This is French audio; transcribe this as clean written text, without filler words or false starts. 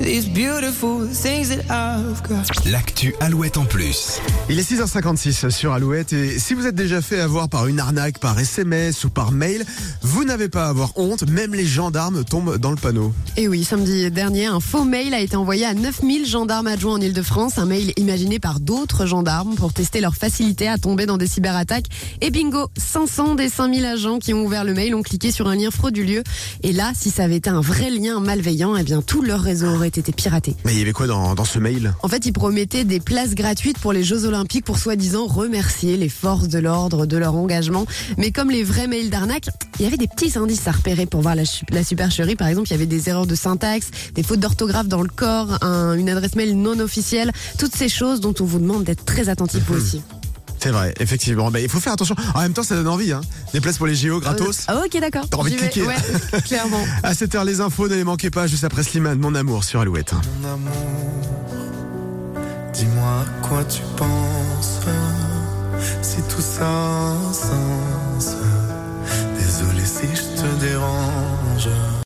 these beautiful things that I've got. L'actu Alouette en plus. Il est 6h56 sur Alouette et si vous êtes déjà fait avoir par une arnaque par SMS ou par mail, vous n'avez pas à avoir honte, même les gendarmes tombent dans le panneau. Et oui, samedi dernier, un faux mail a été envoyé à 9000 gendarmes adjoints en Ile-de-France, un mail imaginé par d'autres gendarmes pour tester leur facilité à tomber dans des cyberattaques. Et bingo, 500 des 5000 agents qui ont ouvert le mail ont cliqué sur un lien frauduleux. Et là, si ça avait été un vrai lien malveillant, eh bien tout leur réseau aurait été piraté. Mais il y avait quoi dans ce mail ? En fait, ils promettaient des places gratuites pour les Jeux Olympiques pour soi-disant remercier les forces de l'ordre de leur engagement. Mais comme les vrais mails d'arnaque, il y avait des petits indices à repérer pour voir la supercherie. Par exemple, il y avait des erreurs de syntaxe, des fautes d'orthographe dans le corps, une adresse mail non officielle. Toutes ces choses dont on vous demande d'être très attentif vous aussi. C'est vrai, effectivement. Il faut faire attention. En même temps, ça donne envie. Des places pour les JO gratos. Ok, d'accord. T'as envie de cliquer. Ouais, clairement. À 7h, les infos, ne les manquez pas. Juste après Slimane, Mon amour sur Alouette. Mon amour, dis-moi à quoi tu penses. Si tout ça a un sens. Désolé si je te dérange.